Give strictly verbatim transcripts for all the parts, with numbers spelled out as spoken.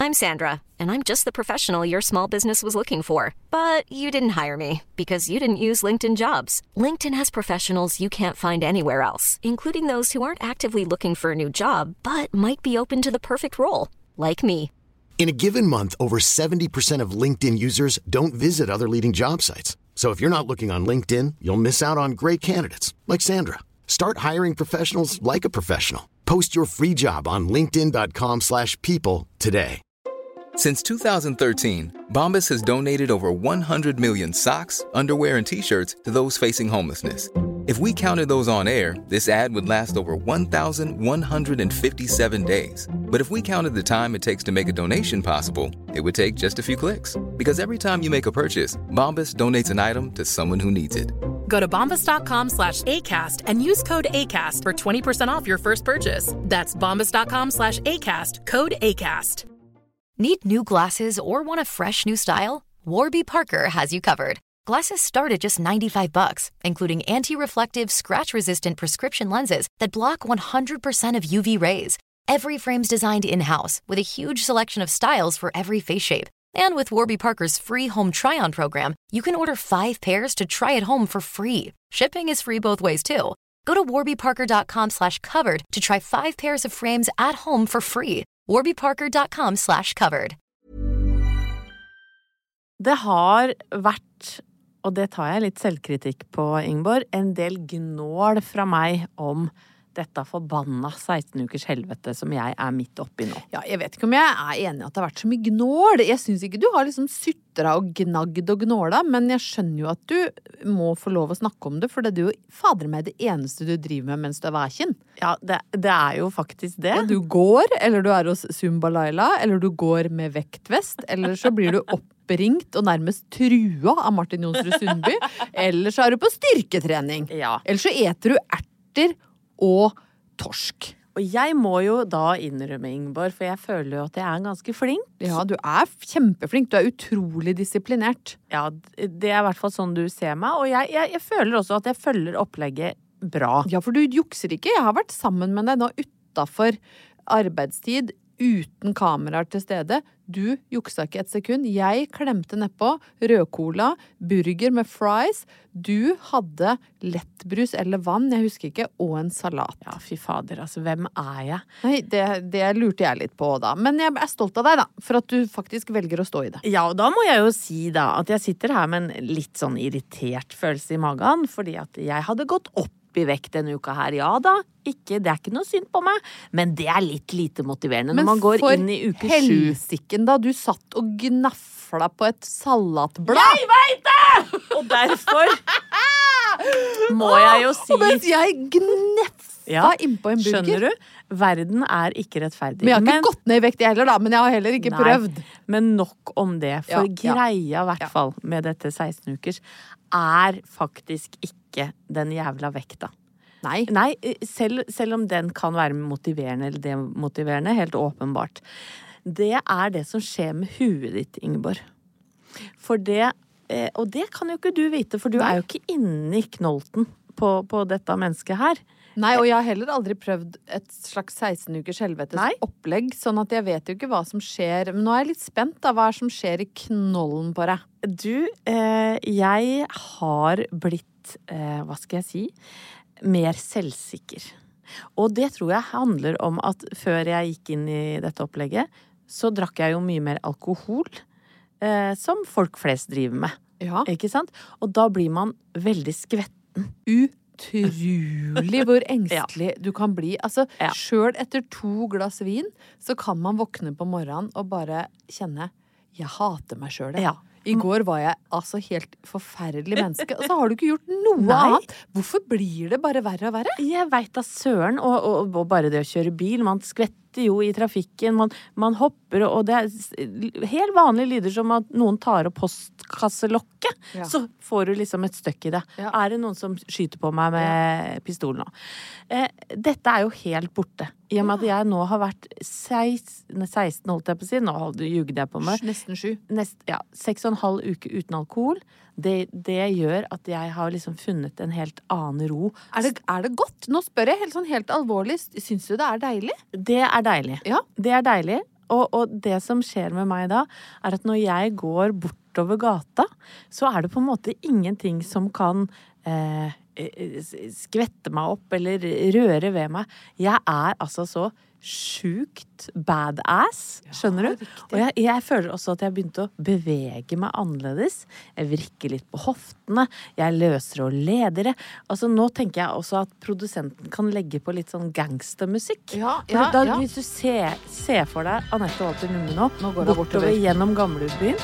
I'm Sandra, and I'm just the professional your small business was looking for. But you didn't hire me because you didn't use LinkedIn Jobs. LinkedIn has professionals you can't find anywhere else, including those who aren't actively looking for a new job, but might be open to the perfect role, like me. In a given month, over seventy percent of LinkedIn users don't visit other leading job sites. So if you're not looking on LinkedIn, you'll miss out on great candidates like Sandra. Start hiring professionals like a professional. Post your free job on linkedin dot com slash people today. Since two thousand thirteen, Bombas has donated over one hundred million socks, underwear, and T-shirts to those facing homelessness. If we counted those on air, this ad would last over one thousand one hundred fifty-seven days. But if we counted the time it takes to make a donation possible, it would take just a few clicks. Because every time you make a purchase, Bombas donates an item to someone who needs it. Go to bombas.com slash ACAST and use code ACAST for twenty percent off your first purchase. That's bombas.com slash ACAST, code ACAST. Need new glasses or want a fresh new style? Warby Parker has you covered. Glasses start at just ninety-five bucks, including anti-reflective, scratch-resistant prescription lenses that block one hundred percent of U V rays. Every frame's designed in-house with a huge selection of styles for every face shape. And with Warby Parker's free home try-on program, you can order five pairs to try at home for free. Shipping is free both ways, too. Go to warbyparker.com slash covered to try five pairs of frames at home for free. warbyparker.com slash covered. Det har vært, og det tar jeg litt selvkritikk på, Ingeborg, en del gnål fra meg om dette forbanna seksten ukers helvete som jeg er midt oppi nå. Ja, jeg vet ikke om jeg er enig i at det har vært så mye gnål. Jeg synes ikke du har liksom sytra og gnagd og gnåla, men jeg skjønner jo at du må få lov å snakke om det, for det er jo fader meg det eneste du driver med mens du er vaken. Ja, det, det er jo faktisk det. Ja, du går, eller du er hos Zumba Laila, eller du går med vektvest, eller så blir du oppringt og nærmest trua av Martin Jonsrud Sundby, eller så er du på styrketrening. Ja. Eller så eter du erter og torsk. Og jeg må jo da innrømme, Ingeborg, for jeg føler jo at jeg er ganske flink. Ja, du er kjempeflink. Du er utrolig disiplinert. Ja, det er i hvert fall sånn du ser meg, og jeg, jeg, jeg føler også at jeg følger opplegget bra. Ja, for du jukser ikke. Jeg har vært sammen med deg nå utenfor arbeidstid, uten kameraer til stede. Du juksa ikke et sekund. Jeg klemte nedpå rødcola, burger med fries. Du hadde lettbrus eller vann, jeg husker ikke, og en salat. Ja, fy fader, altså, hvem er jeg? Nei, det, det lurte jeg litt på da. Men jeg er stolt av deg da, for at du faktisk velger å stå i det. Ja, og da må jeg jo si da, at jeg sitter her med en litt sånn irritert følelse i magen, fordi at jeg hadde gått opp i vekt denne uka her. Ja da, ikke, det er ikke noe synd på meg, men det er litt lite motiverende når men man går inn i uke sju. Men for helsikken da, du satt og gnaffla på et salatblad. Jeg vet det! Og derfor må jeg jo si... Og mens jeg gneffa ja, innpå en burger. Skjønner du? Verden er ikke rettferdig. Men jeg har ikke men, gått ned i vekt heller da, men jeg har heller ikke nei, prøvd. Men nok om det, for ja, greia i hvert ja. fall med dette seksten ukers er faktisk ikke den jævla vekta. Nei. Nei, selv, selv om den kan være motiverende eller demotiverende, helt åpenbart. Det er det som skjer med huet ditt, Ingeborg. For det, og det kan jo ikke du vite, for du Nei. er jo ikke inne i knolten på, på dette mennesket her. Nei, og jeg har heller aldri prøvd et slags seksten ukers helvetes Nei. opplegg, sånn at jeg vet jo ikke hva som skjer. Men nå er jeg litt spent da, hva er som skjer i knollen på deg? Du, eh, jeg har blitt, eh, hva skal jeg si, mer selvsikker. Og det tror jeg handler om at før jeg gikk inn i dette opplegget, så drakk jeg jo mye mer alkohol, eh, som folk flest driver med. Ja. Ikke sant? Og da blir man veldig skvetten. U Utrolig hvor engstelig ja. du kan bli. Altså, ja. selv etter to glass vin, så kan man våkne på morgenen og bare kjenne, jeg hater meg selv. Ja. I går var jeg altså helt forferdelig menneske, og så har du ikke gjort noe Nei. annet. Hvorfor blir det bare verre og verre? Jeg vet da søren, og, og, og bare det å kjøre bil, man skvetter jo i trafikken, man, man hopper, og det er helt vanlige lyder som at noen tar opp postkasselokket, ja. så får du liksom et støkk i det. Ja. Er det noen som skyter på meg med ja. pistol nå? Eh, dette er jo helt borte. I og med at jeg nå har vært seksten, holdt jeg på å si, nå jugde jeg på meg. Nesten sju. Nest, ja, seks og en halv uke uten alkohol. Det, det gjør at jeg har liksom funnet en helt annen ro. Er det, er det godt? Nå spør jeg helt sånn helt alvorlig. Syns du det er deilig? Det er deilig. Ja. Det er deilig. Og, og det som skjer med meg da, er at når jeg går bortover gata, så er det på en måte ingenting som kan eh, skvette meg opp eller røre ved meg. Jeg er altså så sjukt badass, skjønner du? Og jeg, jeg føler også at jeg begynte å bevege meg annerledes. Jeg vrikker litt på hoftene, jeg løser og leder det. Altså nå tenker jeg også at produsenten kan legge på litt sånn gangstermusikk. Ja, For ja, da, ja. Hvis du ser, ser for deg Anette Walter Numme nå, Nå går det bortover bortover. gjennom Gamlebyen.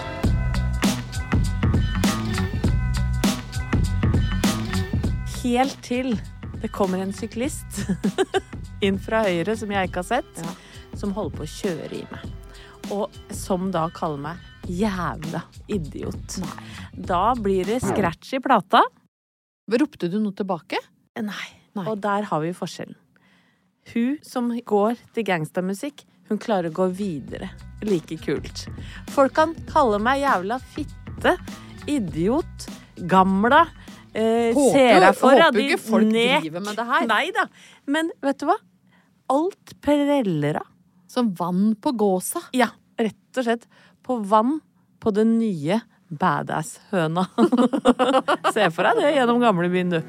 Helt til det kommer en syklist inn fra høyre som jeg ikke har sett, Ja. som holder på å kjøre i meg. Og som da kaller meg jævla idiot. Da blir det scratch i plata. Ropte du noe tilbake? Nei. Nei. Og der har vi forskjellen. Hun som går til gangstermusikk, hun klarer å gå videre. Like kult. Folk kan kalle meg jævla fitte, idiot, gamla, eh, Håper ser jo- jeg for håper at jo de ikke folk nek- driver med det her. Nei da. Men vet du hva? Alt preller av. Som vann på gåsa. Ja, rett og slett. På vann på den nye badass-høna. Se for deg det gjennom Gamlebyen, du.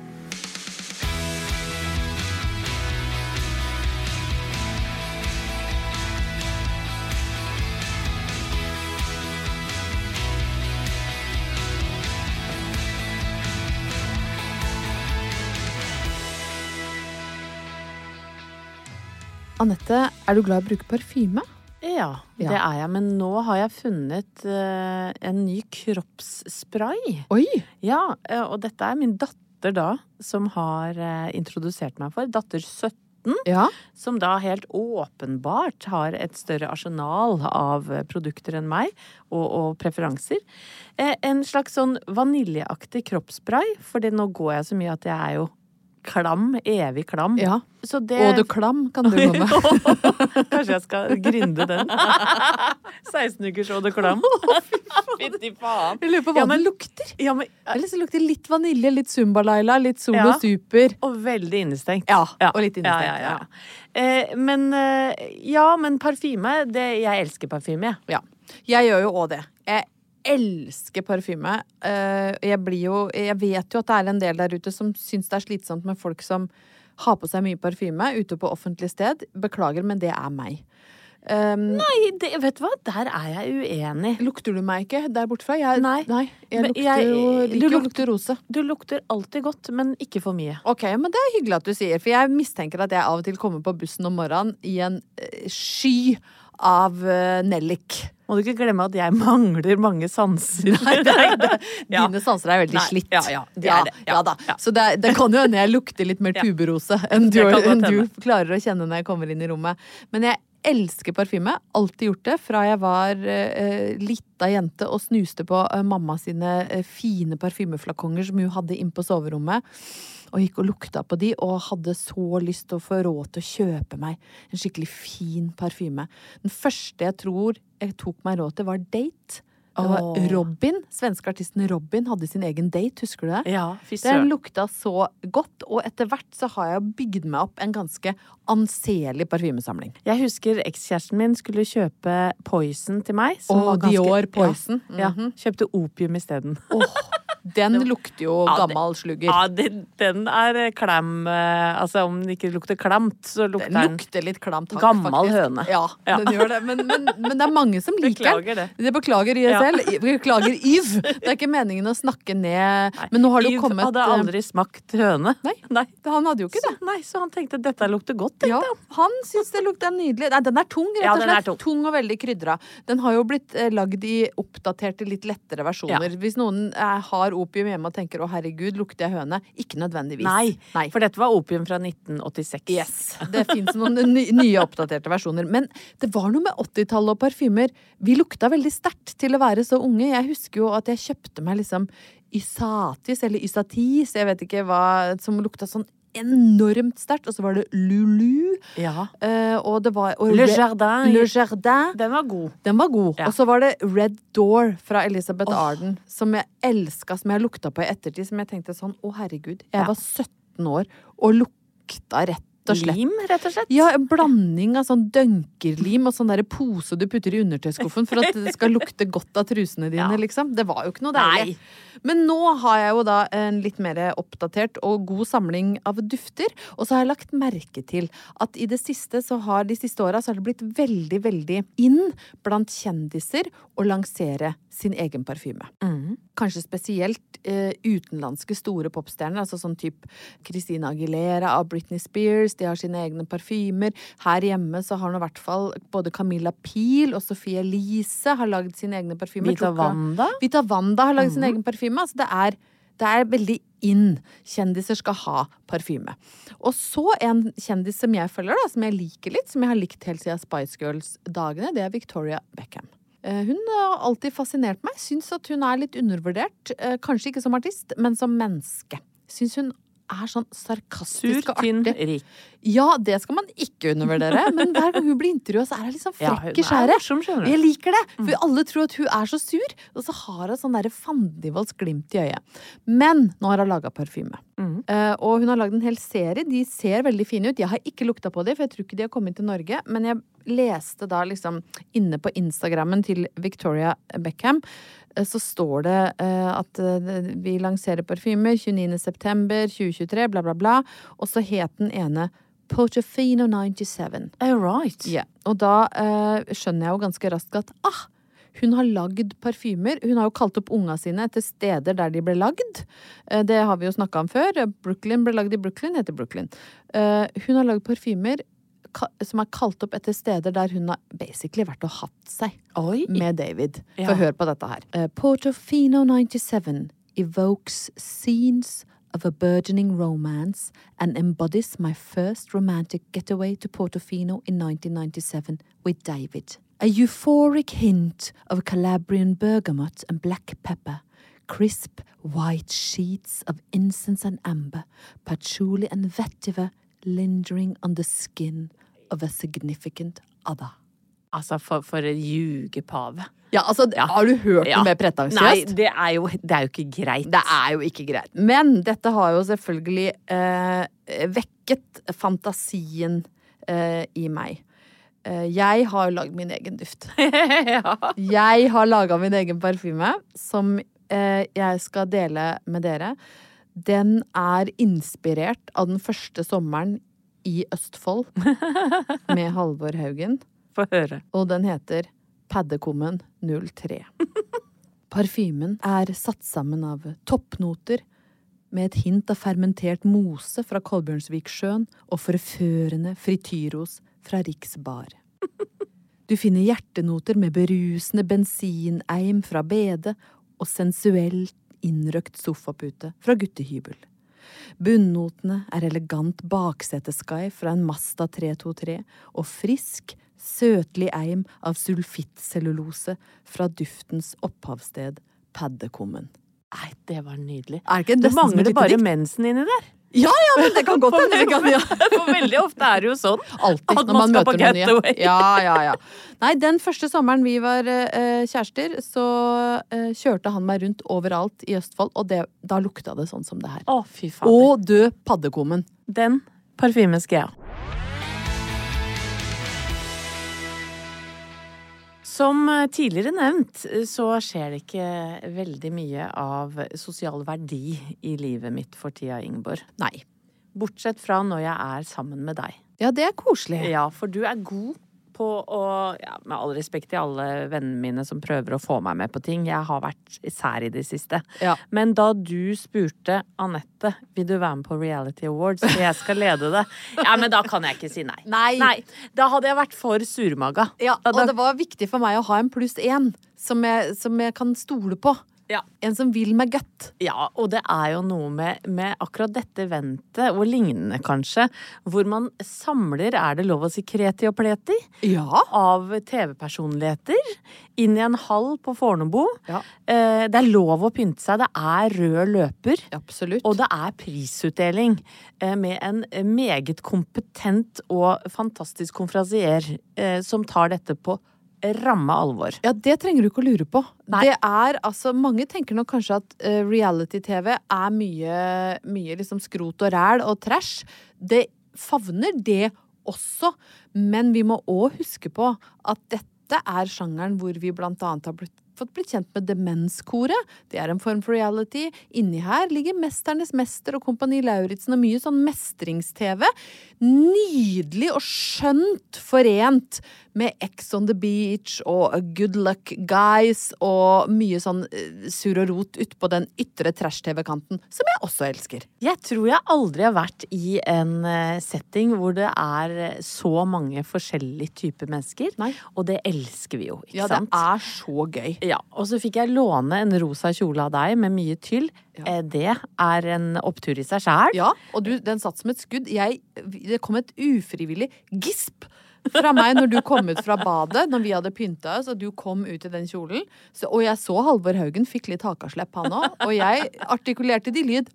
Anette, er du glad i å bruke parfyme? Ja, Ja. det er jeg. Men nå har jeg funnet eh, en ny kroppsspray. Oi! Ja, eh, og dette er min datter da, som har eh, introdusert meg for. Datter sytten, Ja. som da helt åpenbart har et større arsenal av eh, produkter enn meg, og, og preferanser. Eh, en slags sånn vaniljeaktig kroppsspray, for nå går jeg så mye at jeg er jo klam, evig klam. Ja. Så det... Og du klam, kan du gå med. Kanskje jeg skal grinde den. seksten ukers og det klam. Fytti faen. Jeg lurer på hva Ja, men- den lukter. Ja, men, Eller så lukter det litt vanilje, litt Zumba-Laila, litt Solo Ja. Super. og veldig innestengt. Ja, og litt innestengt, Ja, ja, ja. Eh, men, eh, ja, men parfyme, det, jeg elsker parfyme, jeg. Ja. Jeg gjør jo også det. Jeg elsker parfyme. Eh, Jeg blir jo, jeg vet jo at det er en del der ute som syns det er slitsomt med folk som har på seg mye parfyme ute på offentlig sted. Beklager, men det er meg. Um, Nei, det, vet du hva? Der er jeg uenig. Lukter du meg ikke der bortefra? Jeg, Nei. jeg Men lukter jeg- jo, du liker å lukter- lukte rose. Du lukter alltid godt, men ikke for mye. Ok, men det er hyggelig at du sier, for jeg mistenker at jeg av og til kommer på bussen om morgenen i en eh, sky av uh, nellik. Må du ikke glemme at jeg mangler mange sanser. Nei, nei, det, Ja. dine sanser er veldig Nei, slitt. ja, ja, de ja, er det. Ja, ja da. ja. Så det, det kan jo hende jeg lukter litt mer Ja. tuberose enn du, Det kan godt enn du hende. klarer å kjenne når jeg kommer inn i rommet. Men jeg elsker parfyme. Alltid gjort det fra jeg var uh, lita jente og snuste på uh, mamma sine uh, fine parfymeflakonger som hun hadde inn på soverommet. Og gikk og lukta på de, og hadde så lyst til å få råd til å kjøpe meg en skikkelig fin parfyme. Den første jeg tror jeg tok meg råd til, var Date. Det var Åh. Robin. Svenske artisten Robin hadde sin egen Date, husker du det? Ja, fy Den søren. lukta så godt, og etter hvert så har jeg bygd meg opp en ganske anselig parfymesamling. Jeg husker ekskjæresten min skulle kjøpe Poison til meg. som Åh, var ganske- Dior Poison. Ja, Mhm. ja, kjøpte opium isteden. Åh, den lukter jo Ja, det- gammal slugger. Ja, den, den er klam. eh, Altså, om den ikke lukter klamt, så lukter Den den lukter litt klamt hakk, Gammel faktisk. høne. Ja, Ja. den gjør det. Men, men, men det er mange som liker den. Beklager det. Det beklager I S L. Beklager Yv. Det er ikke meningen å snakke ned. Men nå har det jo Yves kommet hadde aldri smakt høne. Nei, Nei. han hadde jo ikke Så, det. nei, så han tenkte dette lukter godt, tenkte Ja, han. han syns det lukter nydelig. Nei, den er tung, rett Ja, og den er slett. tung. Tung og veldig krydra. Den har jo blitt eh, lagd i oppdaterte, litt lettere versjoner. Ja. Hvis noen eh, har opium hjemme og tenker 'å herregud, lukter jeg høne', ikke nødvendigvis. Nei, Nei. for dette var opium fra nitten åttiseks. Yes, det finnes noen ny, nye oppdaterte versjoner. Men det var noe med åttitallet og parfymer. Vi lukta veldig sterkt til å være så unge. Jeg husker jo at jeg kjøpte meg liksom Ysatis eller Ysatis, jeg vet ikke hva, som lukta sånn enormt sterkt. Og så var det Lulu. Ja. eh, og det var og Le Re- Jardin. Le Jardin. Den var god. Den var god. Ja. Og så var det Red Door fra Elizabeth Åh. Arden, som jeg elska, som jeg lukta på i ettertid. Som jeg tenkte sånn, å herregud. Jeg Ja. var sytten år og lukta rett og slett. Lim, rett og slett? Ja, en blanding av sånn dønkerlim og sånn der pose du putter i undertøyskuffen for at det skal lukte godt av trusene dine, ja. liksom. Det var jo ikke noe deilig. Nei. Men nå har jeg jo da en litt mer oppdatert og god samling av dufter, og så har jeg lagt merke til at i det siste så har de siste årene så har det blitt veldig, veldig inn blant kjendiser å lansere sin egen parfyme. Mm. Kanskje spesielt eh, utenlandske store popstjerner, altså sånn typ Christina Aguilera av Britney Spears, de har sine egne parfymer. Her hjemme så har nå i hvert fall både Camilla Pil og Sophie Elise har laget sine egne parfymer. Vita Wanda? Vita Wanda har laget mm. sin egen parfyme. Altså det er, det er veldig inn. Kjendiser skal ha parfyme. Og så en kjendis som jeg følger da, som jeg liker litt, som jeg har likt helt siden Spice Girls-dagene, det er Victoria Beckham. Hun har alltid fascinert meg. Syns at hun er litt undervurdert. Kanskje ikke som artist, men som menneske. Syns hun er sånn sarkastisk og artig. Sur, tynn, rik. Ja, det skal man ikke undervurdere. Men hver gang hun blir intervjuet, så er hun liksom frekk i skjæret. Ja, jeg liker det. For alle tror at hun er så sur, og så har hun sånn der fandivolds glimt i øyet. Men nå har hun laget parfyme. Mm. Uh, og hun har laget en hel serie. De ser veldig fine ut. Jeg har ikke lukta på dem, for jeg tror ikke de har kommet til Norge. Men jeg leste da liksom inne på Instagrammen til Victoria Beckham, så står det uh, at uh, vi lanserer parfymer tjueniende september tjue tjuetre, bla bla bla, og så het den ene Portofino nittisju. Oh, right. Yeah. Og da uh, skjønner jeg jo ganske raskt at ah, hun har lagd parfymer. Hun har jo kalt opp unga sine etter steder der de ble lagd. Uh, det har vi jo snakket om før. Brooklyn ble lagd i Brooklyn, heter Brooklyn. Uh, hun har lagd parfymer som er kalt opp etter steder der hun har basically vært og hatt seg. Oi. Med David. Ja. For hør på dette her. Uh, Portofino nittisju evokes scenes of a burgeoning romance and embodies my first romantic getaway to Portofino in nineteen ninety-seven with David. A euphoric hint of Calabrian bergamot and black pepper, crisp white sheets of incense and amber, patchouli and vetiver lingering on the skin of a significant other. Altså, for, for en ljugepave. Ja, altså, ja. Har du hørt ja. Noe mer pretensiøst? Nei, det er, jo, det er jo ikke greit. Det er jo ikke greit. Men dette har jo selvfølgelig eh, vekket fantasien eh, i meg. Eh, jeg har jo laget min egen duft. ja. Jeg har laget min egen parfyme, som eh, jeg skal dele med dere. Den er inspirert av den første sommeren i Østfold med Halvor Haugen. Få høre. Og den heter Paddekummen null tre. Parfymen er satt sammen av toppnoter med et hint av fermentert mose fra Kolbjørnsviksjøen og forførende frityros fra Riksbar. Du finner hjertenoter med berusende bensineim fra Bede og sensuelt innrøkt sofapute fra guttehybel. Bunnotene er elegant bakseteskai fra en Mazda tre to tre og frisk, søtlig eim av sulfittcellulose fra duftens opphavssted Paddekummen. Nei, det var nydelig. Er det, det mangler bare mensen inni der. Ja, ja, men det kan godt hende. Kan, ja. For veldig ofte er det jo sånn. Alltid, at man, man skal på getaway. Ja, ja, ja. Nei, den første sommeren vi var uh, kjærester, så uh, kjørte han meg rundt overalt i Østfold, og det, da lukta det sånn som det her. Å, fy fader. Og død Paddekummen. Den parfymen skal jeg ha. Som tidligere nevnt, så skjer det ikke veldig mye av sosial verdi i livet mitt for tida, Ingeborg. Nei. Bortsett fra når jeg er sammen med deg. Ja, det er koselig. Ja, for du er god på å, ja, med all respekt til alle vennene mine som prøver å få meg med på ting. Jeg har vært sær i det siste. Ja. Men da du spurte Anette, vil du være med på Reality Awards, så jeg skal lede det? Ja, men da kan jeg ikke si nei. Nei. Nei. Da hadde jeg vært for surmaga. Ja, og da, det var viktig for meg å ha en pluss én som jeg, som jeg kan stole på. Ja. En som vil meg godt. Ja, og det er jo noe med, med akkurat dette eventet, og lignende kanskje, hvor man samler, er det lov å si kreti og pleti? Ja. Av T V-personligheter inn i en hall på Fornebu. Ja. Eh, det er lov å pynte seg, det er rød løper. Absolutt. Og det er prisutdeling eh, med en meget kompetent og fantastisk konferansier eh, som tar dette på ramme alvor. Ja, det trenger du ikke å lure på. Nei. Det er, altså, mange tenker nok kanskje at uh, reality-T V er mye, mye liksom skrot og ræl og trash. Det favner det også. Men vi må også huske på at dette er sjangeren hvor vi blant annet har blitt fått blitt kjent med Demenskoret. Det er en form for reality. Inni her ligger Mesternes Mester og Kompani Lauritzen og mye sånn mestrings-TV. Nydelig og skjønt forent med X on the Beach og Good Luck Guys og mye sånn sur og rot ut på den ytre trash-TV-kanten, som jeg også elsker. Jeg tror jeg aldri har vært i en setting hvor det er så mange forskjellige typer mennesker. Nei. Og det elsker vi jo, ikke ja, sant? Ja, det er så gøy. Ja, og så fikk jeg låne en rosa kjole av deg med mye tyll. Ja. Det er en opptur i seg selv. Ja, og du, den satt som et skudd. Jeg, det kom et ufrivillig gisp fra meg når du kom ut fra badet, når vi hadde pyntet oss, og du kom ut i den kjolen. Så, og jeg så Halvor Haugen fikk litt hakaslepp han også, og jeg artikulerte de lyd.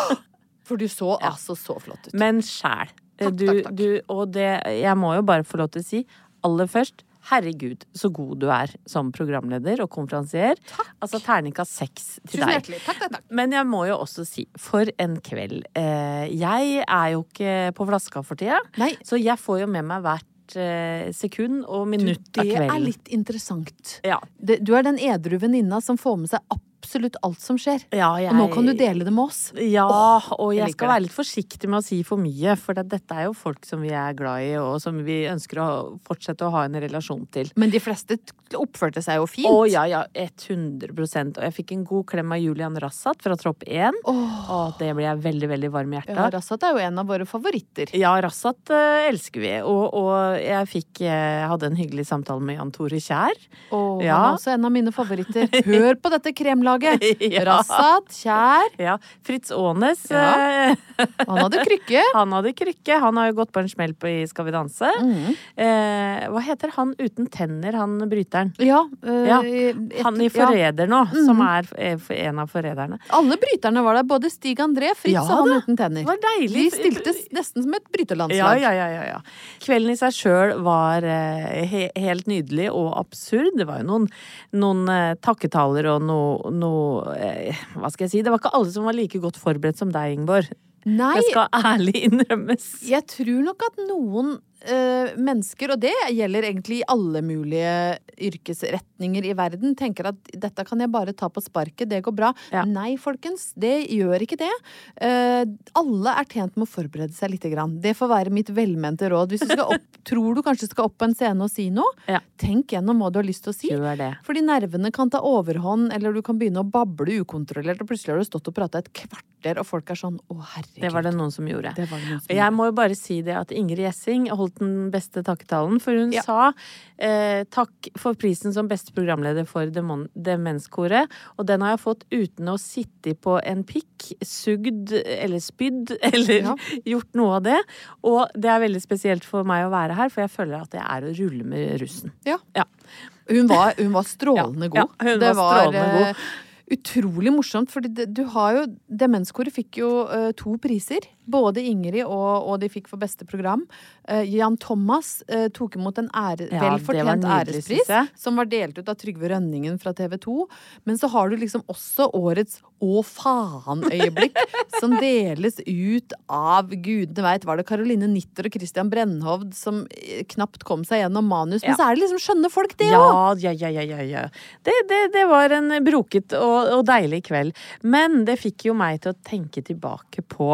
For du så ja. altså så flott ut. Men selv, takk, du, takk, takk. Du, og det, jeg må jo bare få lov til å si, aller først, herregud, så god du er som programleder og konferansier. Takk. Altså terningkast seks til Tusen deg. hjertelig. Takk, takk, takk. Men jeg må jo også si, for en kveld. Eh, jeg er jo ikke på flaska for tida, Nei. så jeg får jo med meg hvert eh, sekund og minutt du, av kvelden. Det er litt interessant. Ja. Det, du er den edru venninna som får med seg absolutt alt som skjer. Ja, jeg... Og nå kan du dele det med oss. Ja, oh, og jeg, jeg skal være litt forsiktig med å si for mye, for det, dette er jo folk som vi er glad i, og som vi ønsker å fortsette å ha en relasjon til. Men de fleste oppførte seg jo fint. Å ja, ja, hundre prosent. Og jeg fikk en god klem av Julian Rassat fra Tropp én. Oh. Og det ble jeg veldig, veldig varm i hjertet. Ja, Rassat er jo en av våre favoritter. Ja, Rassat uh, elsker vi. Og, og jeg fikk, jeg hadde en hyggelig samtale med Jan Tore Kjær. Og ja. han er også en av mine favoritter. Hør på dette kremlaget! ja. Rassat, Kjær. Ja, Fritz Aanes. Ja. Han hadde krykke. Han hadde krykke. Han har jo gått på en smell på i Skal vi danse. Mm. Eh, hva heter han uten tenner, han bryteren? Ja. Øh, ja. Et, han i Forræder nå, mm. som er en av forræderne. Alle bryterne var der, både Stig André, Fritz ja, og han uten tenner. Det var deilig. De stilte nesten som et bryterlandslag. Ja, ja, ja, ja. Kvelden i seg selv var eh, he helt nydelig og absurd. Det var jo noen, noen eh, takketaler og noe, noe eh, hva skal jeg si? Det var ikke alle som var like godt forberedt som deg, Ingeborg. Nei. Det skal ærlig innrømmes. Jeg tror nok at noen øh, mennesker, og det gjelder egentlig i alle mulige yrkesretninger i verden, tenker at dette kan jeg bare ta på sparket, det går bra. Ja. Nei, folkens, det gjør ikke det. Uh, alle er tjent med å forberede seg litt grann. Det får være mitt velmente råd. Hvis du skal opp, tror du kanskje skal opp på en scene og si noe, ja. Tenk gjennom hva du har lyst til å si. Gjør det. Fordi nervene kan ta overhånd, eller du kan begynne å bable ukontrollert, og plutselig har du stått og pratet et kvarter, og folk er sånn, å herregud. Det var det noen som gjorde. Det var det noen som jeg gjorde. må jo bare si det at Ingrid Gjessing holdt den beste takketalen, for hun ja. sa eh, takk for prisen som beste programleder for Demenskoret, og den har jeg fått uten å sitte på en pikk, sugd eller spydd, eller ja. gjort noe av det. Og det er veldig spesielt for meg å være her, for jeg føler at det er å rulle med russen. Ja. ja. Hun, var, hun var strålende god. Ja, hun det var strålende var, god. Utrolig morsomt, fordi det, du har jo Demenskoret fikk jo uh, to priser, både Ingrid og, og de fikk for beste program. Uh, Jan Thomas uh, tok imot en ære, ja, velfortjent ærespris, som var delt ut av Trygve Rønningen fra T V to. Men så har du liksom også årets å faen-øyeblikk, som deles ut av gudene vet, var det Caroline Nitter og Christian Brennhovd som knapt kom seg gjennom manus, men ja. Så er det liksom skjønne folk det også. Ja, ja, ja, ja, ja. Det, det, det var en bruket og og deilig kveld. Men det fikk jo meg til å tenke tilbake på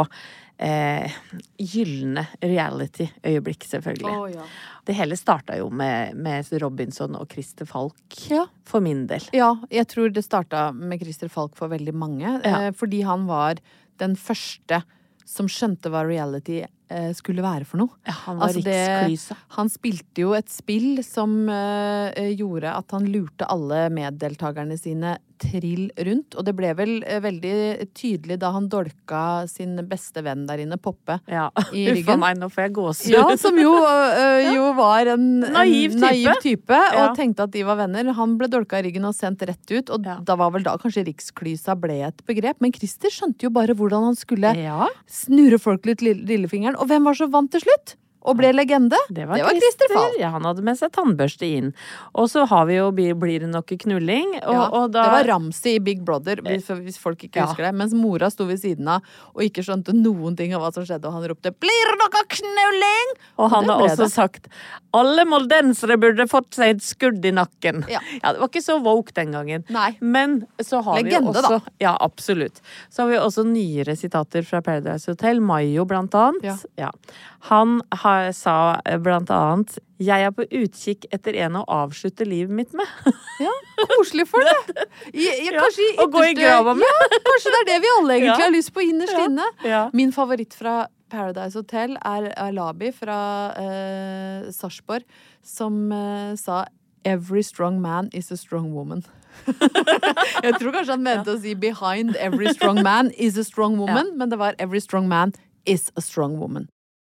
eh, gyllene reality-øyeblikk, selvfølgelig. Oh, ja. Det hele startet jo med, med Robinson og Christer Falk, ja. For min del. Ja, jeg tror det startet med Christer Falk for veldig mange, ja. eh, fordi han var den første som skjønte hva reality eh, skulle være for noe. Ja, han var altså riksklysa. Han spilte jo et spill som eh, gjorde at han lurte alle meddeltakerne sine trill rundt, og det ble vel eh, veldig tydelig da han dolka sin beste venn der inne, Poppe, ja. I ryggen. Uffa meg, nå får jeg gåsehud. Ja, som jo, øh, jo var en, en naiv type, naiv type og ja. Tenkte at de var venner. Han ble dolka i ryggen og sendt rett ut, og ja. Da var vel da kanskje riksklysa ble et begrep, men Christer skjønte jo bare hvordan han skulle ja. Snurre folk litt lillefingeren, og hvem var så vant til slutt? og ble legende. Det var, det var Christer Fall. Ja, han hadde med seg tannbørste inn. Og så har vi jo Blir det noe knulling. Og, ja, og da, det var Ramsey i Big Brother, hvis, hvis folk ikke Ja. husker det. Mens mora sto ved siden av og ikke skjønte noen ting av hva som skjedde, og han ropte 'Blir det noe knulling?' Og han det har ble også det. sagt alle moldensere burde fått seg et skudd i nakken. Ja. Ja, det var ikke så woke den gangen. Nei. Men så har Legende, vi også da. Ja, absolutt. Så har vi også nyere sitater fra Paradise Hotel. Mayo, blant annet. Ja. Ja. Han har, sa blant annet 'Jeg er på utkikk etter en å avslutte livet mitt med'. Ja, koselig for det. I, i, Ja, kanskje i å gå i ytterste- grava med. Ja, kanskje det er det vi alle egentlig Ja. har lyst på innerst Ja. inne. Ja. Min favoritt fra Paradise Hotel er Alabi fra eh, Sarpsborg, som eh, sa 'Every strong man is a strong woman'. Jeg tror kanskje han mente å si 'behind every strong man is a strong woman', men det var 'every strong man is a strong woman'.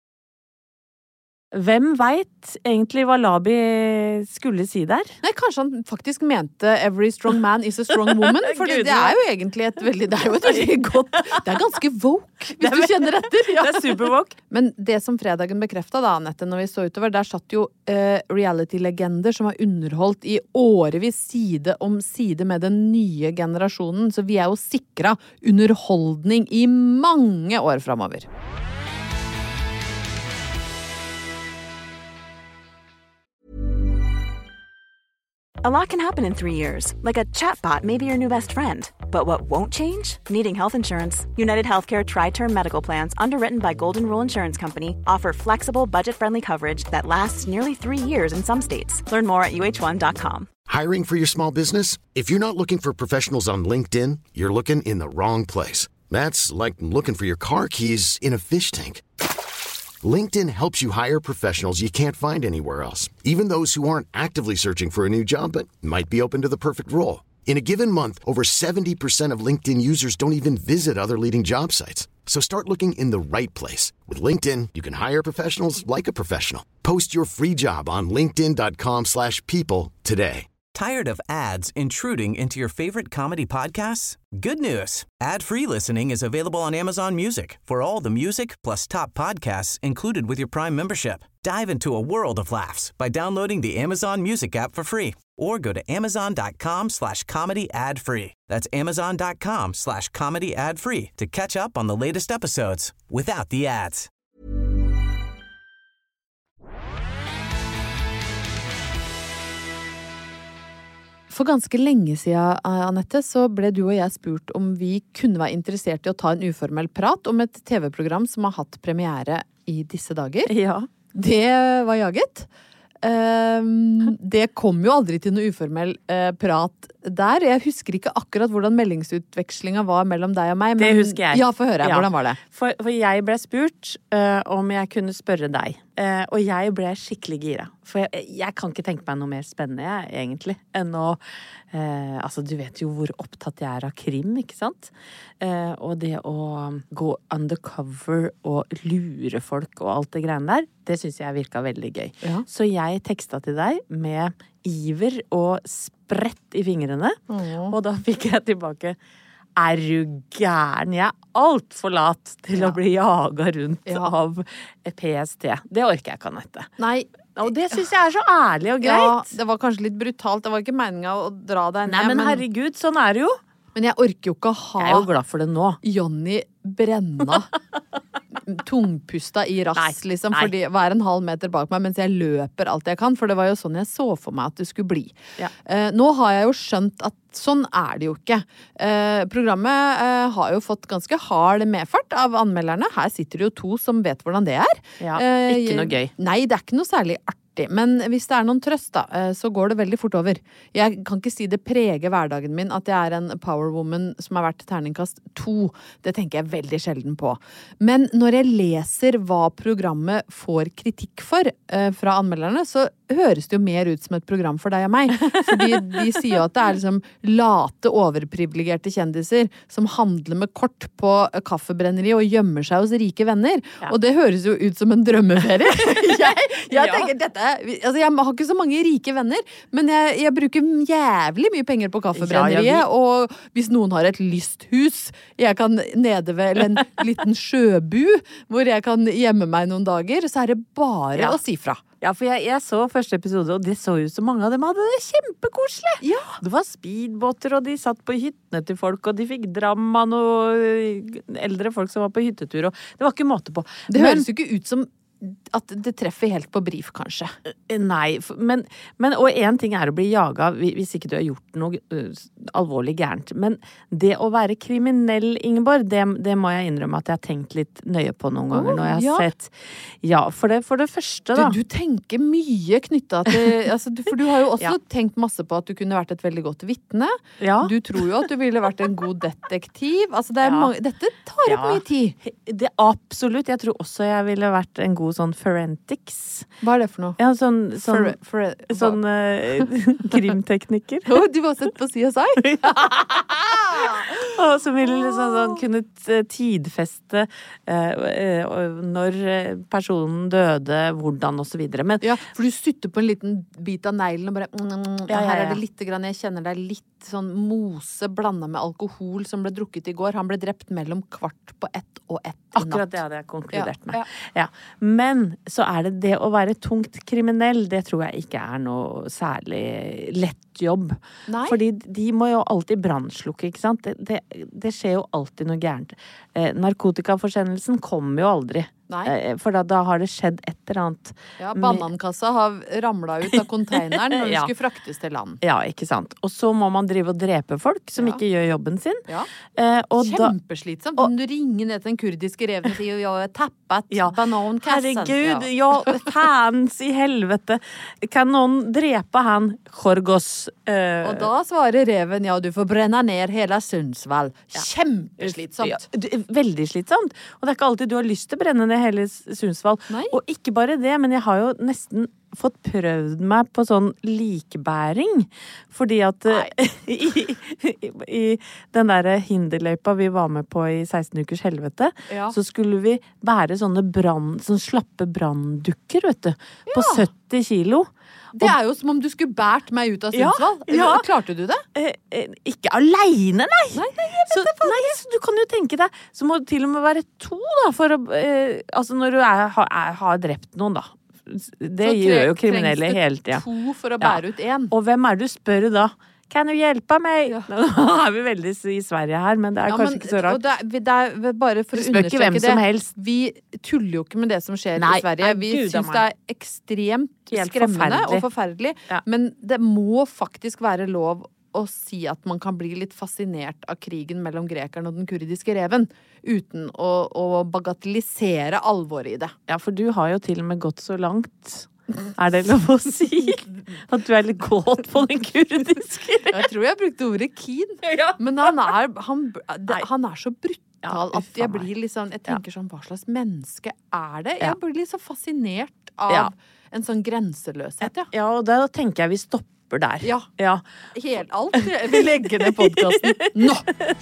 Hvem vet egentlig hva Labi skulle si der? Nei, kanskje han faktisk mente 'every strong man is a strong woman', for det Gud, er jo egentlig et veldig, det er jo et veldig godt, det er ganske woke, hvis du kjenner etter. Ja. Det er superwoke. Men det som fredagen bekreftet da, Annette, når vi så utover, der satt jo eh, reality-legender som har underholdt i årevis side om side med den nye generasjonen, så vi er jo sikret underholdning i mange år fremover. A lot can happen in three years, like a chatbot may be your new best friend. But what won't change? Needing health insurance. United Healthcare Tri-Term Medical Plans, underwritten by Golden Rule Insurance Company, offer flexible, budget-friendly coverage that lasts nearly three years in some states. Learn more at U H one dot com. Hiring for your small business? If you're not looking for professionals on LinkedIn, you're looking in the wrong place. That's like looking for your car keys in a fish tank. LinkedIn helps you hire professionals you can't find anywhere else, even those who aren't actively searching for a new job but might be open to the perfect role. In a given month, over seventy percent of LinkedIn users don't even visit other leading job sites. So start looking in the right place. With LinkedIn, you can hire professionals like a professional. Post your free job on linkedin dot com slash people today. Tired of ads intruding into your favorite comedy podcasts? Good news. Ad-free listening is available on Amazon Music for all the music plus top podcasts included with your Prime membership. Dive into a world of laughs by downloading the Amazon Music app for free or go to amazon dot com slash comedy ad free. That's amazon dot com slash comedy ad free to catch up on the latest episodes without the ads. For ganske lenge siden, Annette, så ble du og jeg spurt om vi kunne være interessert i å ta en uformell prat om et T V-program som har hatt premiere i disse dager. Ja. Det var jaget. Um, det kom jo aldri til noe uformell uh, prat der. Jeg husker ikke akkurat hvordan meldingsutvekslinga var mellom deg og meg. Men, Det husker jeg. Ja, få høre. Ja. Hvordan var det? For, for jeg ble spurt uh, om jeg kunne spørre deg. Uh, og jeg ble skikkelig gira. For jeg, jeg kan ikke tenke meg noe mer spennende, jeg, egentlig, enn å uh, Altså, du vet jo hvor opptatt jeg er av krim, ikke sant? Uh, og det å gå undercover og lure folk og alt det greiene der, det syns jeg virka veldig gøy. Ja. Så jeg teksta til deg med iver og sprett i fingrene, Åh. og da fikk jeg tilbake er du gæren? Jeg er alt for lat til Ja. å bli jaga rundt Ja. av P S T. Det orker jeg ikke, Annette. Nei, Og det syns jeg er så ærlig og ja, greit. det var kanskje litt brutalt. Det var ikke meninga å dra deg ned. Nei, men herregud, sånn er det jo. men jeg orker jo ikke å ha Jeg er jo glad for det nå. Jonny Brenna tungpusta i rass, Nei, liksom, nei. fordi hver en halv meter bak meg mens jeg løper alt jeg kan, for det var jo sånn jeg så for meg at det skulle bli. Ja. Eh, nå har jeg jo skjønt at sånn er det jo ikke. Eh, programmet eh, har jo fått ganske hard medfart av anmelderne. Her sitter det jo to som vet hvordan det er. Ja, Eh, ikke noe gøy. Nei, det er ikke noe særlig artig. Men hvis det er noen trøst, da, eh, så går det veldig fort over. Jeg kan ikke si det preger hverdagen min at jeg er en powerwoman som har vært terningkast to. Det tenker jeg veldig sjelden på. Men når jeg leser hva programmet får kritikk for eh, fra anmelderne, så høres det jo mer ut som et program for deg og meg. Fordi de sier jo at det er liksom late, overprivilegerte kjendiser som handler med kort på kaffebrenneri og gjemmer seg hos rike venner. Ja. Og det høres jo ut som en drømmeferie. jeg jeg Ja. tenker dette vi- altså jeg har ikke så mange rike venner, men jeg, jeg bruker jævlig mye penger på kaffebrenneriet, Ja, ja, vi- og hvis noen har et lysthus, jeg kan nede ved eller en liten sjøbu, hvor jeg kan gjemme meg noen dager, så er det bare Ja. å si fra. Ja, for jeg, jeg så første episode, og det så ut som mange av dem hadde det kjempekoselig. Ja. Det var speedbåter, og de satt på hyttene til folk, og de fikk dram av noen eldre folk som var på hyttetur, og det var ikke måte på. Det Men- høres jo ikke ut som at det treffer helt på brief, kanskje. Nei, f- men, men og en ting er å bli jaga hvi- hvis ikke du har gjort noe uh, alvorlig gærent. Men det å være kriminell, Ingeborg, det, det må jeg innrømme at jeg har tenkt litt nøye på noen ganger Åh, når jeg har ja. sett. Ja, for det, for det første, da. Du, du tenker mye knytta til altså, du, For du har jo også Ja. tenkt masse på at du kunne vært et veldig godt vitne. Ja. Du tror jo at du ville vært en god detektiv. Altså, det er Ja. mange, dette tar opp Ja. mye tid. Det, absolutt. Jeg tror også jeg ville vært en god sånn forensics. Hva er det for noe? Ja, sånn, sånn, For- for- sånn eh, krimtekniker. Å, du har sett på C S I? Og som ville liksom sånn kunne t- tidfeste eh, eh, når eh, personen døde, hvordan og så videre. Men Ja, for du sytter på en liten bit av neglen og bare mm, mm, Ja, ja, Her ja. er det litt grann, jeg kjenner det er litt sånn mose blanda med alkohol som ble drukket i går. Han ble drept mellom kvart på ett og ett i natt. akkurat det hadde jeg konkludert Ja, med. ja. Ja. Men så er det det å være tungt kriminell, det tror jeg ikke er noe særlig lett jobb. Nei. Fordi de må jo alltid brannslukke, ikke sant? Det, det, det skjer jo alltid noe gærent. Eh, narkotikaforsendelsen kommer jo aldri. Nei. Eh, for da, da har det skjedd et eller annet. Ja, med- banankassa har ramla ut av konteineren når den Ja. skulle fraktes til land. Ja, ikke sant. Og så må man drive og drepe folk som Ja. ikke gjør jobben sin. Ja. Eh, og da Kjempeslitsomt. Om du ringer ned til den kurdiske reven og sier 'jeg har tappet Ja. banankassen'. Herregud, ja, fans i helvete. Kan noen drepe han Jorgos? Eh, Og da svarer reven 'ja, du får brenne ned hele Sundsvall'. Kjempeslitsomt. Ja, det- veldig slitsomt. Og det er ikke alltid du har lyst til å brenne ned hele S- Sundsvall. Nei. Og ikke bare det, men jeg har jo nesten fått prøvd meg på sånn likbæring. Fordi at eh, i, i, i den derre hinderløypa vi var med på i seksten ukers helvete, Ja. så skulle vi bære sånne brann, sånn slappe branndukker, vet du. På sytti kilo. Det er jo som om du skulle båret meg ut av Ja, Sundsvall. ja. Klarte du det? Eh, eh, ikke aleine, nei! Nei, nei, jeg vet så, nei, så du kan jo tenke deg, så må det til og med være to, da, for å eh, Altså når du er, har, er, har drept noen, da. Det Så gjør jo tre- kriminelle trengs det hele tida. To for å Ja. bære ut én. Og hvem er det du spør da? Kan du hjelpe meg? Ja. Nå er vi veldig i Sverige her, men det er Ja, kanskje men- ikke så og rart. Det er, det er bare for Du å spør ikke hvem understreke som det. helst. Vi tuller jo ikke med det som skjer Nei, i Sverige. nei, Vi Gud a syns det er meg. ekstremt Helt skremmende forferdelig. og forferdelig. Ja. Men det må faktisk være lov å si at man kan bli litt fascinert av krigen mellom grekeren og den kurdiske reven, uten å, å bagatellisere alvoret i det. Ja, for du har jo til og med gått så langt. Er det lov å si? At du er litt kåt på den kurdiske? Jeg tror jeg brukte ordet keen, men han er, han, det, han er så brutal Ja, at uff a jeg meg. blir litt sånn, jeg tenker sånn, hva slags menneske er det? Ja. Jeg blir litt så fascinert av Ja. en sånn grenseløshet, ja. Ja, og da tenker jeg vi stopper der. Ja. Ja. Helt alt. Jeg vil legge ned podcasten nå!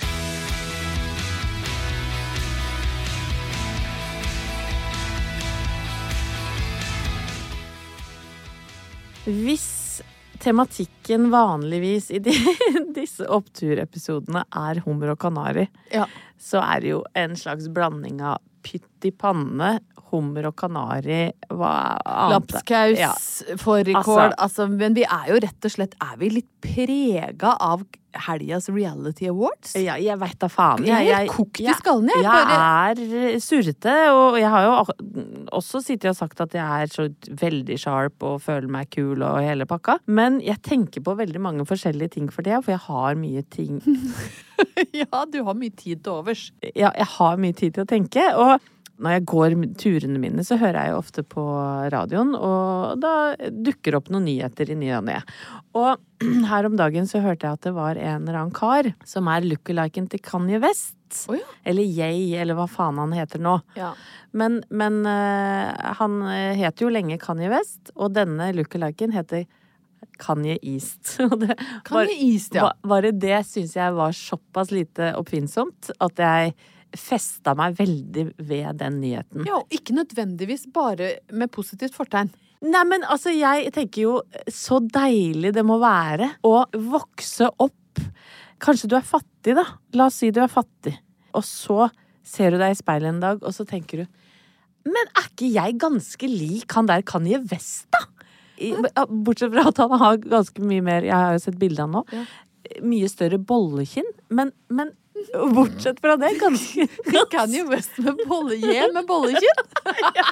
Hvis tematikken vanligvis i de, disse oppturepisodene er hummer og kanari, Ja. så er det jo en slags blanding av pytt i panne, hummer og kanari, hva annet? Lapskaus, Ja. fårikål, Altså- altså, men vi er jo rett og slett, er vi litt prega av helgas reality awards? Ja, jeg vet da faen. Jeg er helt kokt i skallen, jeg. Jeg, Bare- er surrete, og jeg har jo ak- også sittet og sagt at jeg er så veldig sharp og føler meg kul og hele pakka. Men jeg tenker på veldig mange forskjellige ting for det, for jeg har mye ting Ja, du har mye tid til overs. Ja, jeg har mye tid til å tenke, og når jeg går turene mine, så hører jeg jo ofte på radioen, og da dukker opp noen nyheter i ny og ne. Og her om dagen så hørte jeg at det var en eller annen kar som er lookaliken til Kanye West. Å ja. Eller Ye, eller hva faen han heter nå. Ja. Men, men eh, han heter jo lenge Kanye West, og denne lookaliken heter Kanye East. Og det var- Kanye East, ja. ba- Bare det syns jeg var såpass lite oppfinnsomt at jeg festa meg veldig ved den nyheten. Ja, og ikke nødvendigvis bare med positivt fortegn. Nei, men altså, jeg tenker jo så deilig det må være å vokse opp. Kanskje du er fattig, da. La oss si du er fattig. Og så ser du deg i speilet en dag, og så tenker du, men er ikke jeg ganske lik han der Kanye West, da? I, bortsett fra at han har ganske mye mer, jeg har jo sett bildet han nå, ja. Mye større bollekinn, men, men bortsett fra det, ganske... Kanye West med bollekinn, med bollekinn? Ja.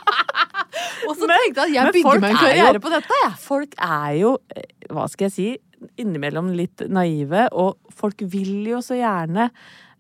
Og så tenkte jeg at jeg bygger meg en karriere på dette, ja. Folk er jo, hva skal jeg si, innimellom litt naive, og folk vil jo så gjerne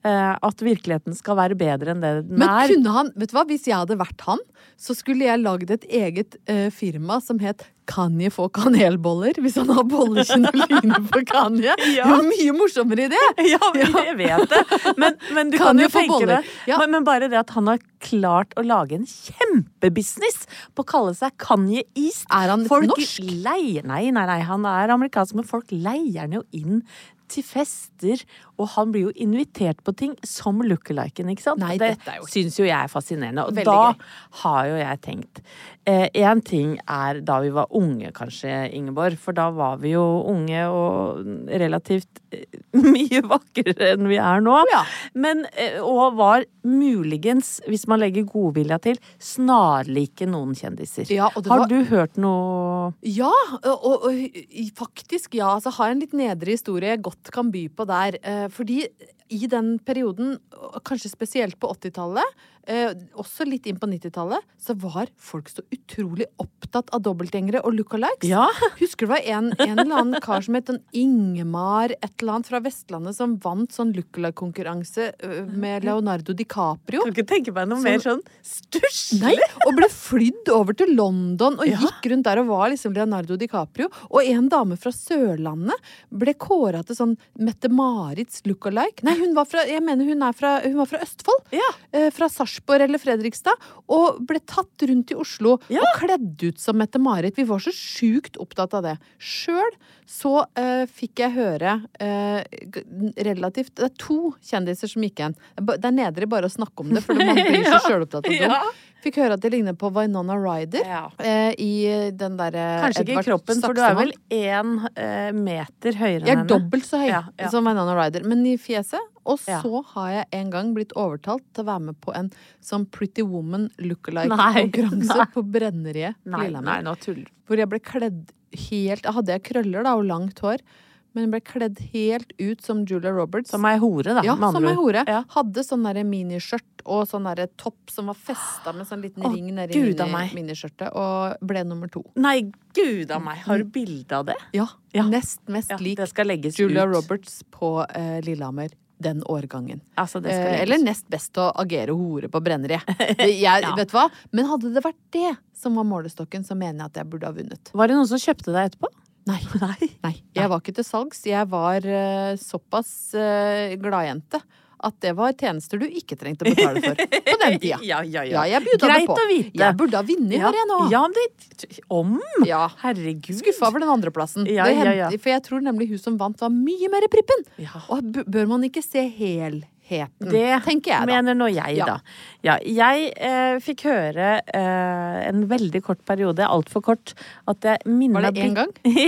at virkeligheten skal være bedre enn det den Men er. Men kunne han, vet du hva, hvis jeg hadde vært han, så skulle jeg laget et eget uh, firma som het Kanye få kanelboller, hvis han har bollekinn og ligner på Kanye. Ja. Det var mye morsommere idé. Ja, jeg vet det. Men, men du kan jo tenke det. Ja. Men, men bare det at han har klart å lage en kjempebusiness på å kalle seg Kanye East. Er han folk norsk? Leier, nei, nei, nei, han er amerikansk, men folk leier han jo inn til fester, og han blir jo invitert på ting som lookaliken, ikke sant? Nei, det dette er jo synes jo jeg er fascinerende, og veldig da gøy. Har jo jeg tenkt eh, en ting er da vi var unge kanskje, Ingeborg, for da var vi jo unge og relativt eh, mye vakrere enn vi er nå, ja. Men, eh, og var muligens, hvis man legger godvilja til, snarlike noen kjendiser. Ja, og det har var... du hørt noe? Ja, og, og, og faktisk ja, så har jeg en litt nedre historie godt kan by på der, eh, fordi i den perioden, kanskje spesielt på åttitallet, eh, også litt inn på nittitallet, så var folk så utrolig opptatt av dobbeltgjengere og lookalikes. Ja. Husker du det var en, en eller annen kar som het en Ingmar, et eller annet fra Vestlandet, som vant sånn lookalike-konkurranse med Leonardo DiCaprio? Kan ikke tenke meg noe så, mer sånn stusslig. Nei, og ble flydd over til London, og ja. Gikk rundt der og var liksom Leonardo DiCaprio, og en dame fra Sørlandet ble kåret til sånn Mette-Marits lookalike. Nei, hun var fra, jeg mener hun er fra, hun var fra Østfold, ja. eh, fra Sarpsborg eller Fredrikstad, og ble tatt rundt i Oslo ja. Og kledd ut som Mette-Marit. Vi var så sjukt opptatt av det. Selv så eh, fikk jeg høre eh, relativt, det er to kjendiser som gikk igjen. Det er nedre bare å snakke om det, for man blir så selvopptatt av det. Ja. Fikk høre at det ligner på Winona Ryder ja. eh, i den der Kanskje ikke i kroppen, for du er vel en eh, meter høyere enn henne. Jeg er dobbelt så høy ja, ja. som Winona Ryder, men i fjeset. Og så ja. Har jeg en gang blitt overtalt til å være med på en sånn Pretty Woman lookalike-konkurranse på Brenneriet. Nei, nei, nå tuller du. Hvor jeg ble kledd helt, hadde jeg krøller da, og langt hår, men jeg ble kledd helt ut som Julia Roberts. Som ei hore, da. Ja, som ei hore. Ja. Hadde sånn der miniskjørt og sånn der topp som var festet med sånn liten Åh, ring nede i mini, miniskjørtet, og ble nummer to. Nei, gud av meg. Har du bilde av det? Ja, ja. Nest mest ja, lik det skal legges Julia ut. Roberts på eh, Lillehammer. Den årgangen. Altså, det skal eh, eller nest best å agere hore på Brenneriet. Jeg, ja. Vet du hva? Men hadde det vært det som var målestokken, så mener jeg at jeg burde ha vunnet. Var det noen som kjøpte deg etterpå? Nei. Nei. Nei. Jeg var ikke til salgs. Jeg var uh, såpass uh, gladjente at det var tjenester du ikke trengte å betale for på den tida. Ja, ja, ja. Ja, jeg bjuda Greit det på. Å vite. Jeg burde ha vunnet ja. Her jeg nå. Ja, det, om? Ja. Herregud. Skuffa over den andre plassen. Ja, det ja, ja. For jeg tror nemlig hun som vant var mye mer i prippen. Ja. Og b- bør man ikke se helheten, det tenker jeg da. mener nå jeg Ja. da. Ja, jeg eh, fikk høre eh, en veldig kort periode, alt for kort, at jeg minnet... Var det en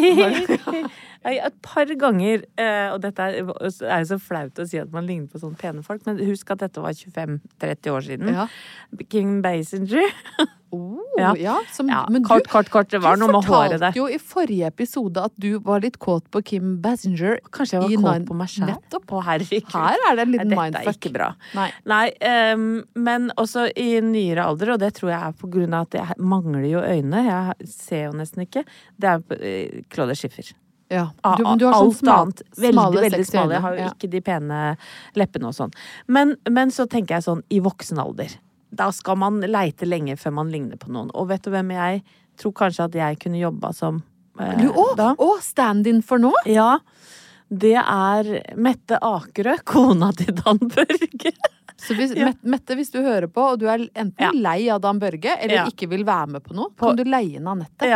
gang? Et par ganger, eh, og dette er, er jo så flaut å si at man ligner på sånne pene folk, men husk at dette var tjuefem til tretti år siden. Ja. Kim Basinger. Oh, Ja. ja. Som, Ja, men kort, du, kort, kort, det var du noe med håret fortalte der. jo i forrige episode at du var litt kåt på Kim Basinger. Kanskje jeg i var Nine- kåt på meg selv? Nettopp. Å, herregud. Her er det en liten Nei, mindfuck. Dette er ikke bra. Nei. Nei, um, men også i nyere alder, og det tror jeg er på grunn av at jeg mangler jo øyne, jeg ser jo nesten ikke, det er uh, Claudia Schiffer. Ja. Ah, Du, du har sånn alt smal, annet, veldig, smale, veldig sexy smale, jeg øyne. har jo Ja. ikke de pene leppene og sånn. Men, men så tenker jeg sånn, i voksen alder, da skal man leite lenge før man ligner på noen. Og vet du hvem jeg tror kanskje at jeg kunne jobba som eh, Du, å, da? å, stand-in for nå? Ja, det er Mette Akerø, kona til Dan Børge. Så hvis, Ja. Mette, Mette, hvis du hører på, og du er enten Ja. lei av Dan Børge, eller Ja. ikke vil være med på noe, På- kan du leie inn Anette. Ja.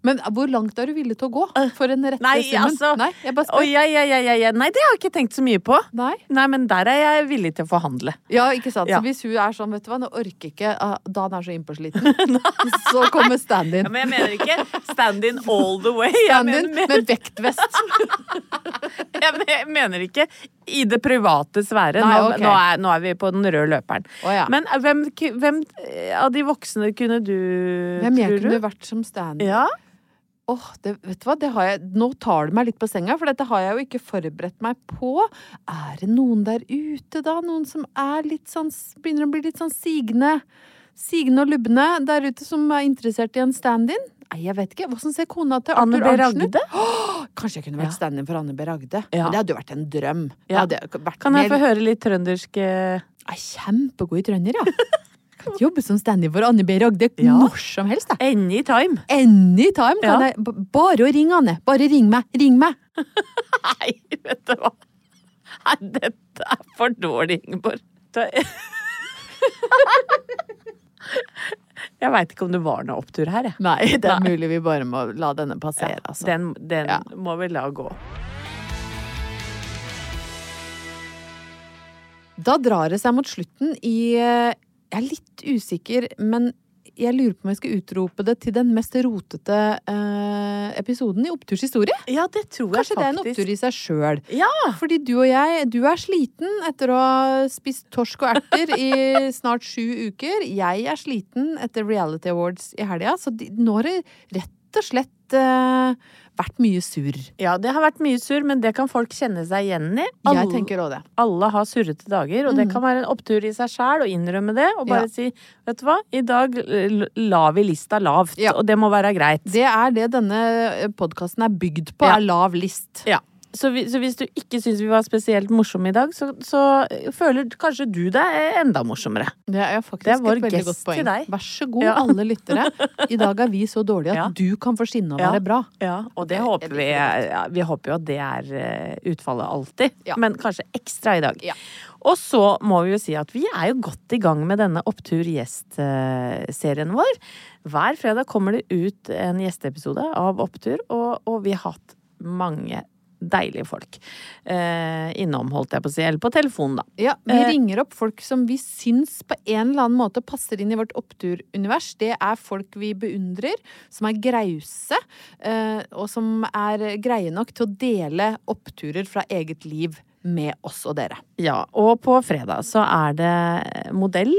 Men hvor langt er du villig til å gå for en rette Nei, summen? altså, Nei, jeg bare spør. Å, ja, ja, ja, ja, ja. Nei, det har jeg ikke tenkt så mye på. Nei. Nei, men der er jeg villig til å forhandle. Ja, ikke sant? Ja. Så hvis hun er sånn, vet du hva, nå orker ikke, uh, da han er så innpåsliten, så kommer stand-in. Ja, men jeg mener ikke stand-in all the way. Stand-in med vektvest. Jeg men- jeg mener ikke i det private sfære. Nei, Nå, ok. nå, er, nå er vi på den røde løperen. Å, ja. Men eh, hvem, ku- hvem eh, av de voksne kunne du, Hvem jeg tror kunne du? vært som stand-in? Ja? Åh, det, vet du hva, det har jeg, nå tar du meg litt på senga, for dette har jeg jo ikke forberedt meg på. Er det noen der ute da? Noen som er litt sånn, begynner å bli litt sånn sigende, sigende og lubne der ute som er interessert i en stand-in? Nei, jeg vet ikke. Hvordan ser kona til Anne Arthur B. Arntzen ut? Ragde? Åh, kanskje jeg kunne vært Ja. stand-in for Anne B. Ragde. Ja. Men det hadde jo vært en drøm. Det Ja. hadde vært Kan jeg mer- få høre litt trøndersk eh, Jeg er kjempegod i trønder, ja. Kan jobbe som stand-in for Anne B. Ragde Ja. når som helst, da. Anytime? Anytime kan Ja. jeg. B- Bare å ringe Anne. Bare ring meg. Ring meg. Nei, vet du hva? Nei, dette er for dårlig, Ingeborg. Det- Jeg vet ikke om det var noe opptur her, jeg. Nei, det er Nei. mulig vi bare må la denne passere, altså. Den, den Ja. må vi la gå. Da drar det seg mot slutten i eh, Jeg er litt usikker, men jeg lurer på om jeg skal utrope det til den mest rotete eh, episoden i Oppturs historie. Ja, det tror Kanskje jeg det er en faktisk. opptur i seg sjøl. Ja. Fordi du og jeg, du er sliten etter å ha spist torsk og erter i snart sju uker. Jeg er sliten etter Reality Awards i helga, så de, nå har det rett og slett eh, vært mye surr. Ja, det har vært mye surr, men det kan folk kjenne seg igjen i. Jeg tenker også det. Alle har surrete dager, og det Mhm. kan være en opptur i seg sjæl å innrømme det, og bare Ja. si, vet du hva, i dag l- la vi lista lavt, Ja. og det må være greit. Det er det denne podkasten er bygd på, Ja. er lav list. Ja. Så, vi, så hvis du ikke syns vi var spesielt morsomme i dag, så, så føler kanskje du deg enda morsommere. Det er faktisk Det er vår et veldig gest godt poeng. til deg. Vær så god, Ja. alle lyttere. I dag er vi så dårlige at Ja. du kan få skinne og Ja. være bra. Ja, og det Jeg- håper jeg vi liker det ja, Vi håper jo at det er eh, utfallet alltid, Ja. men kanskje ekstra i dag. Ja. Og så må vi jo si at vi er jo godt i gang med denne Opptur-gjest-serien vår. Hver fredag kommer det ut en gjesteepisode av Opptur, og, og vi har hatt mange deilige folk eh, innom, holdt jeg på å si, eller på telefon, da. Ja, vi Eh. ringer opp folk som vi syns på en eller annen måte passer inn i vårt oppturunivers. Det er folk vi beundrer, som er grause, eh, og som er greie nok til å dele oppturer fra eget liv med oss og dere. Ja, og på fredag så er det modell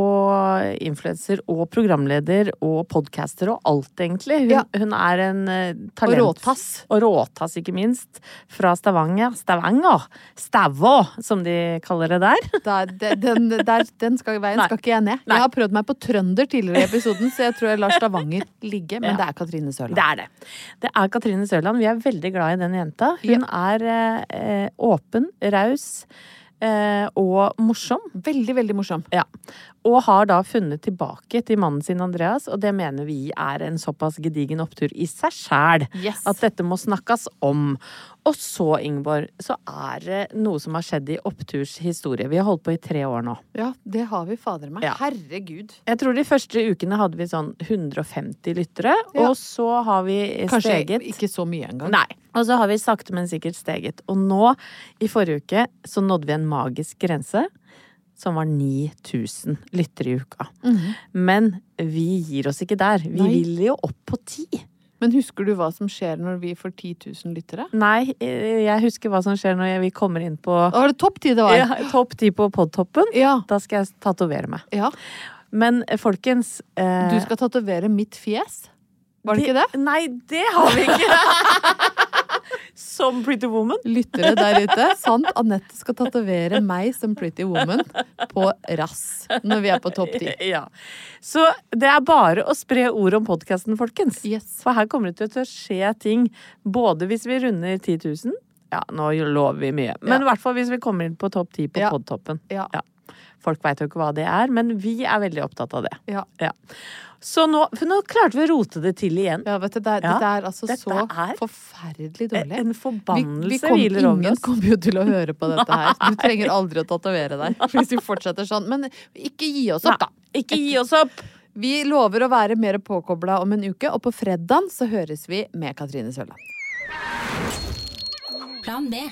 og influenser og programleder og podcaster og alt, egentlig. Hun, Ja. hun er en eh, talent... Og råtass. Og råtass, ikke minst. Fra Stavanger. Stavanger! Stavå, som de kaller det der. Der, de- den, der, den skal, veien Nei. skal ikke jeg ned. Nei. Jeg har prøvd meg på trønder tidligere i episoden, så jeg tror jeg lar Stavanger ligge. Men Ja. det er Katrine Sørland. Det er det. Det er Katrine Sørland. Vi er veldig glad i den jenta. Hun er eh, åpen, raus eh, og morsom. Veldig, veldig morsom. Ja, og har da funnet tilbake til mannen sin Andreas, og det mener vi er en såpass gedigen opptur i seg sjæl. Yes. At dette må snakkes om. Og så, Ingeborg, så er det noe som har skjedd i Oppturs historie. Vi har holdt på i tre år nå. Ja, det har vi, fader meg. Ja. Herregud. Jeg tror de første ukene hadde vi sånn hundre og femti lyttere, Ja. og så har vi Kanskje steget. ikke så mye engang. Nei. Og så har vi sakte, men sikkert steget. Og nå, i forrige uke, så nådde vi en magisk grense, som var ni tusen lyttere i uka. Men vi gir oss ikke der. Vi Nei. vil jo opp på ti. Men husker du hva som skjer når vi får ti tusen lyttere? Nei, eh, jeg husker hva som skjer når vi kommer inn på Da var det topp ti det var. ja, topp ti på podtoppen. Ja. Da skal jeg tatovere meg. ja. Men eh, folkens eh, Du skal tatovere mitt fjes. Var det ikke det? Nei, det har vi ikke! Som Pretty Woman. Lyttere der ute. Sant, Anette skal tatovere meg som Pretty Woman på rass når vi er på topp ti. Ja. Så det er bare å spre ord om podkasten, folkens. Yes. For her kommer det til å skje ting, både hvis vi runder ti tusen. Ja, nå lover vi mye. Men Ja. i hvert fall hvis vi kommer inn på topp ti på Ja. podtoppen. Ja. Folk vet jo ikke hva det er, men vi er veldig opptatt av det. Ja. Ja. Så nå, for nå klarte vi å rote det til igjen. Ja, vet du, det er, Ja. dette er altså Dette så er forferdelig dårlig. En Vi, forbannelse vi kom, hviler over ingen oss. kommer jo til å høre på dette her. Du trenger aldri å tatovere deg hvis vi fortsetter sånn. Men ikke gi oss opp, da. Ikke gi oss opp! Vi lover å være mer påkoblet om en uke, og på fredag så høres vi med Katrine Sørland. Plan B.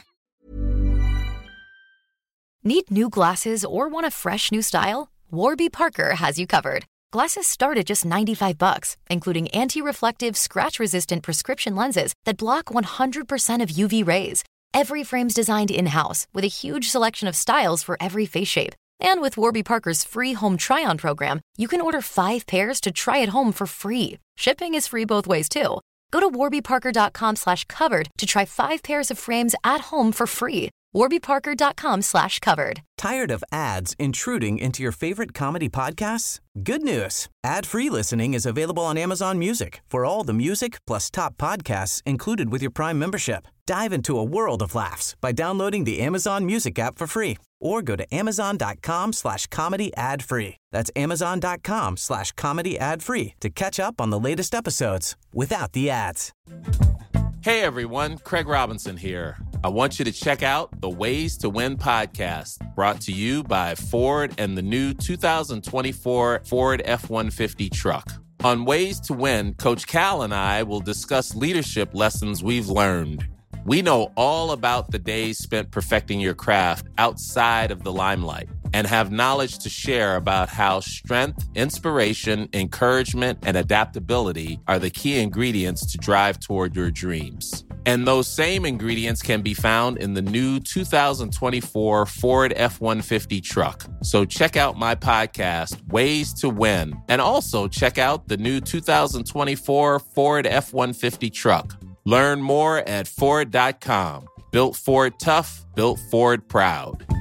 Need new glasses or want a fresh new style? Warby Parker has you covered. Glasses start at just ninety-five bucks, including anti-reflective, scratch-resistant prescription lenses that block one hundred percent of U V rays. Every frame's designed in-house with a huge selection of styles for every face shape. And with Warby Parker's free home try-on program, you can order five pairs to try at home for free. Shipping is free both ways, too. Go to warbyparker.com slash covered to try five pairs of frames at home for free. warbyparker.com slash covered. Tired of ads intruding into your favorite comedy podcasts? Good news. Ad-free listening is available on Amazon Music for all the music plus top podcasts included with your Prime membership. Dive into a world of laughs by downloading the Amazon Music app for free or go to amazon.com slash comedy ad free. That's amazon.com slash comedy ad free to catch up on the latest episodes without the ads. Hey everyone, Craig Robinson here. I want you to check out the Ways to Win podcast, brought to you by Ford and the new two thousand twenty-four Ford F one fifty truck. On Ways to Win, Coach Cal and I will discuss leadership lessons we've learned. We know all about the days spent perfecting your craft outside of the limelight and have knowledge to share about how strength, inspiration, encouragement, and adaptability are the key ingredients to drive toward your dreams. And those same ingredients can be found in the new two thousand twenty-four Ford F one fifty truck. So check out my podcast, Ways to Win, and also check out the new two thousand twenty-four Ford F one fifty truck. Learn more at Ford dot com. Built Ford tough, built Ford proud.